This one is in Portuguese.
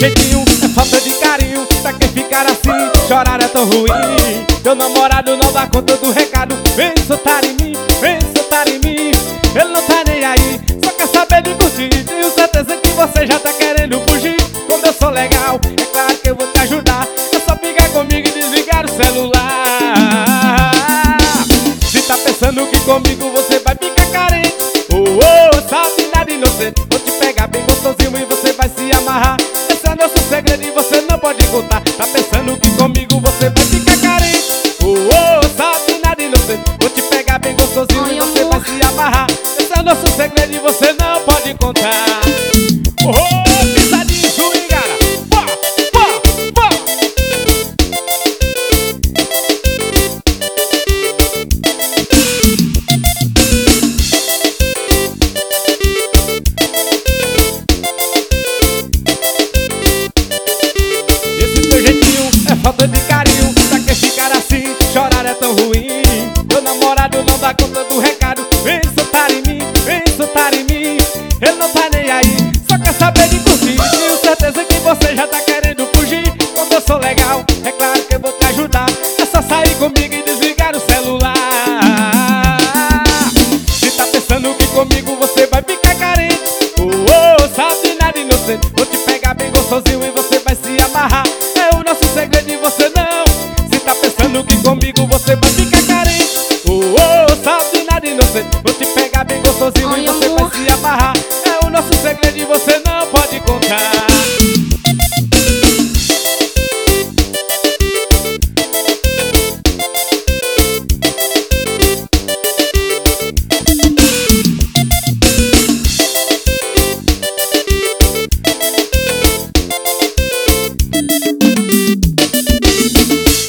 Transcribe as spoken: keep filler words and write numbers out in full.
jeitinho é falta de carinho. Pra quem ficar assim, chorar é tão ruim. Teu namorado não dá conta do recado. Vem soltar em mim, vem